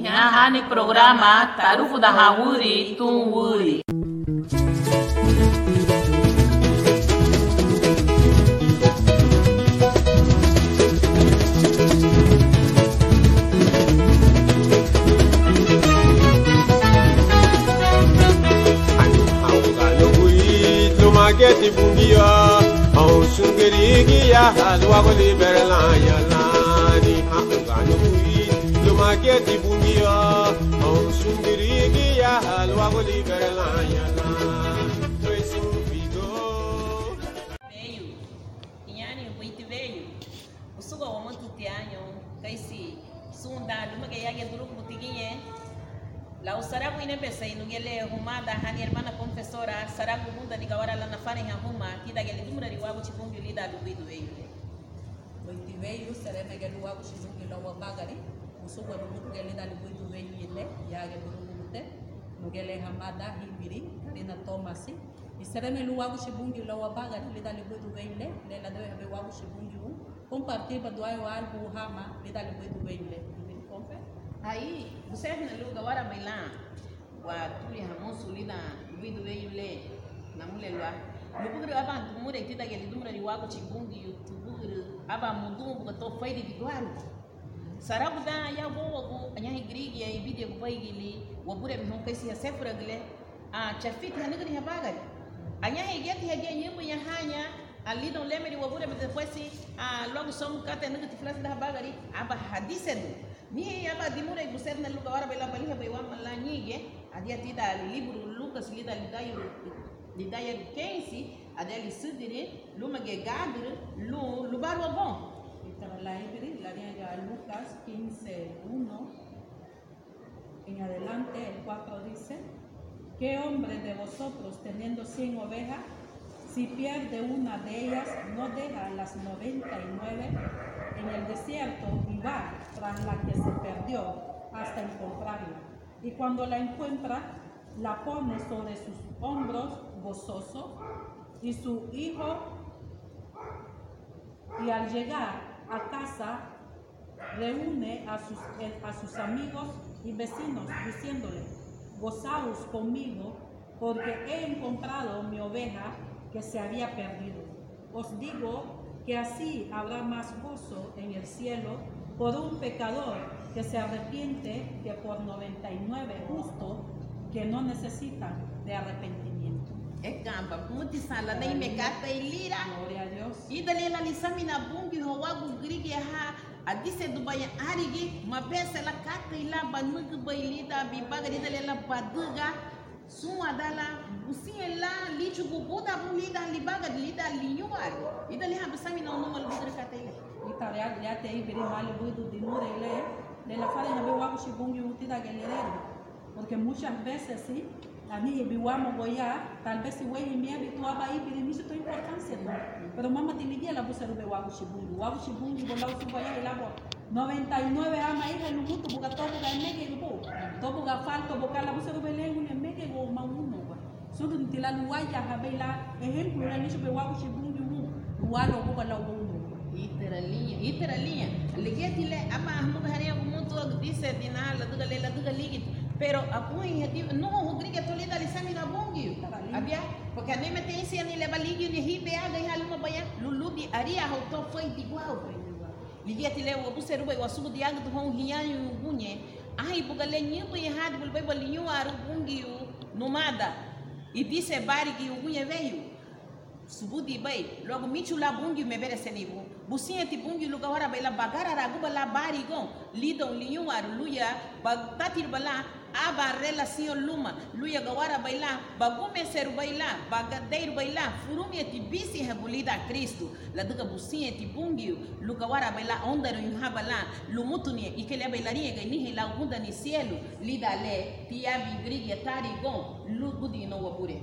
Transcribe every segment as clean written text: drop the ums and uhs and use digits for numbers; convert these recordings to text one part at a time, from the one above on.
Nyahani programa tarufu da hawuri tunwuri. Mageti bungia, au sungeri ya halwa goli berlanya lani. Angano kui, lo mageti bungia, au sungeri ya halwa goli berlanya lani. Dois vigo. Veio, inyani buiti veio. Usuga wa mtu tianyo, kaisi sunda luma ke yage duru butiginye. La usarabu inepesa inugele humada hani hermana confessora sarabu bunda nikawara la nafane ya huma kida gele dumra riwabu chibungi lida lubidu weile Boiti veio sereme gele wabu chibungi la wabagari usuwa rubutu gele da lubidu weile yage burubute nugele hamada hibiri karina tomasi isereme luwabu chibungi la wabagari lida lubidu weile lela debe habe wabu chibungi compartir baduayo albu hama lida lubidu weile kompe aí você na luga wara bailan wa tuli hamonsu lida lubidu weile na mulelwa lubugru aba tumure tida gele dumra riwabu chibungi tubugru aba mundu buga to faidi digwaru sarabu da ya bowo anya higrigi ya ibidi ko baigili wabure bi hon kaisi ya sefra gele a chafit hanigri habagari anya higeti hage nyimbo ya hanya ali don't lemeri wabure bi depois logo som kata nigri flas da habagari aba hadisedu ni aba dimure guset na luga wara bela bali habe wa mala nyige adia tida libro Lucas lida lidaya kensi adeli sudire luma ge gadre lu barwa bon para la Ibri, la llega Lucas 15:1 en adelante, el 4 dice: ¿Qué hombre de vosotros teniendo 100 ovejas, si pierde una de ellas, no deja las 99 en el desierto y va tras la que se perdió hasta encontrarla? Y cuando la encuentra, la pone sobre sus hombros gozoso, y su hijo, y al llegar a casa, reúne a sus amigos y vecinos, diciéndole: gozaos conmigo, porque he encontrado mi oveja que se había perdido. Os digo que así habrá más gozo en el cielo por un pecador que se arrepiente que por 99 justos que no necesitan de arrepentimiento. Gamba, muti sala na imekata ilira. Gloria a Dios. Idale la lisamina bungi hawagu grigi ha adise dubaya arigi mapesa la kata ila banugu bailida bibaga idale la baduga suma dala busi la lichu bubuda bulida libaga lida linyuar idale ha bisamina unumal budre kata ila Italia ya te ibiri mali budu dinure ile de la fare habe wagu shibungi utida gelero, porque muchas veces sí a mí viwamo goya tal vez si wey mi habituaba ibiri miso to importancia to pero mama tinigia la busa rube wagu shibungi bola usu goya ilabo 99 ama ile lumutu buga to buga mege go to buga falto buga la busa rube lengu ne mege go mauno ba so dun tilalu waya habela ejemplo la miso be wagu shibungi mu walo buga la uno iteralinha ligetile ama ahmuga hariya gumuntu dise dinala duga ligit pero apui hati no hugriga tolida lisamina bongi abia porque a nem tem se ani leva ligi ni hibe aga haluma baya lulubi aria auto foi igual ligetile wo buseru bai wasubu diaga do hon hianyu bunye ai bugale nyimbo e hadi bul bai balinho aru bungi numada e disse barigi o bunye veio subudi bai logo michula bungi mebere senibu businha ti bungi luga wara bai la bagara ragu bala barigon lidon linho aru luya bagtatir bala aba relação luma luya gawara baila bagume seru baila bagadeiro baila furumi ti bisi hebulida Cristo la duga businha ti bungi luga wara baila ondaro yuhabala lumutuni ikele bailaria gani la gunda ni cielo lida le ti abi grigi tari gon lu budi no wabure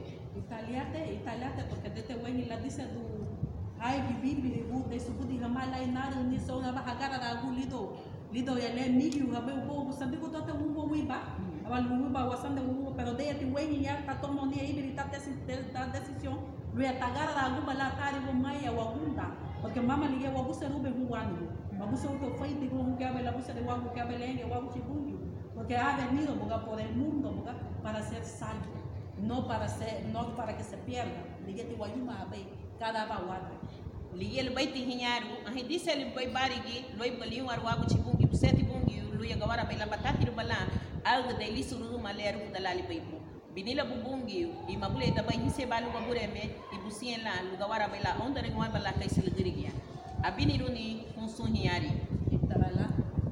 italiate porque dete weni la dice du ai bibi de su budi hamala inara ni so na bahagara ragu lido ya le migi habe ubo busandi ko tote ubo wiba awal wiba wasande ubo pero de ti weni ya ta tomo ni ibiri ta decisión lu ya tagara ragu bala tari bo maya wagunda porque mama liye wabuse rube huwanu wabuse uto faiti ko hukabe la buse de wagu kabe lenge wagu chibungi porque porque ha venido por el mundo para ser salvo, no para que se pierda. Ligeti wayuma abai cada bawatra. Ligel bai ti hinyaru, ahi disel bai barigi, loi baliu arwago chibungi, buseti bungi, luya gawara bai lambatati rubala, alga daily suru maleru dalali bai bu. Binila bubungi, imabule dabai hise balu babureme, ibusien la, lugawara bai la, onda ringwa bala kai silgirigia. Abini runi kunsun hinyari. Itabala.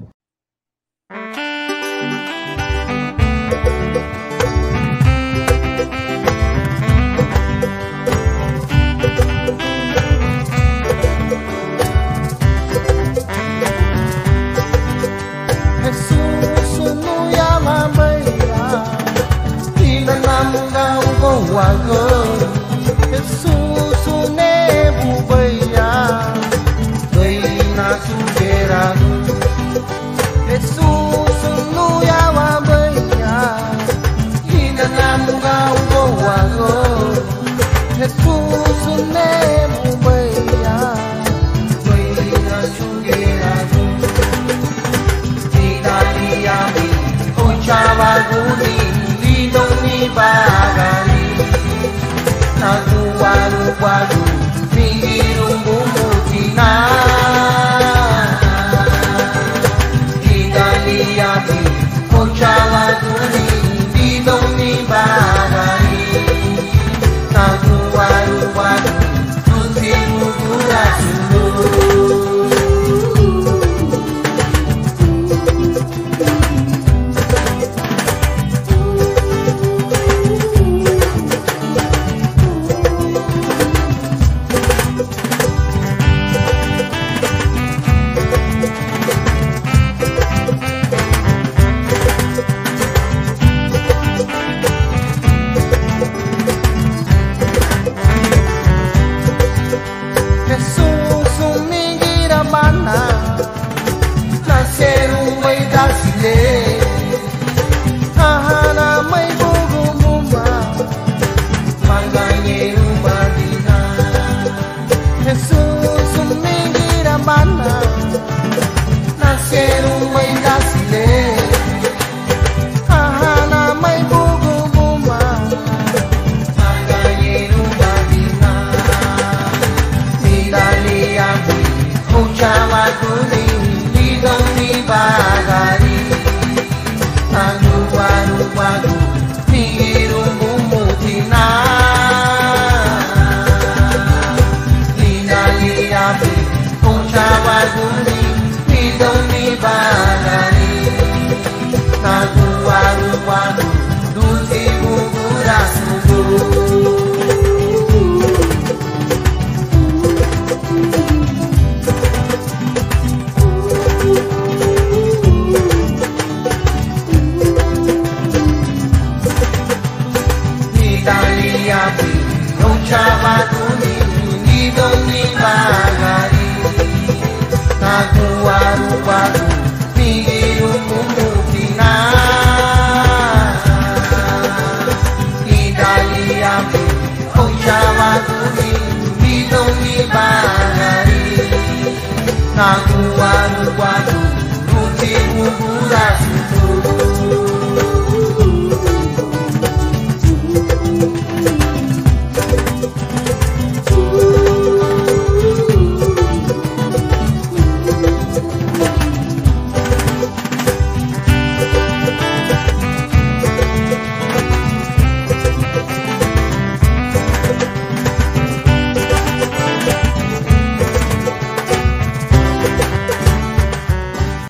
Jesus nebu baya, na superado. Jesus no yawa baya, ina namunga ugowago. Jesus nebu baya, na superado. Italiami, ochava guni, lidoni bagani. Waru mingirumbu mutina Italiati Ochawa duni Didoni bagari Waru Nusimu kurasulu Aku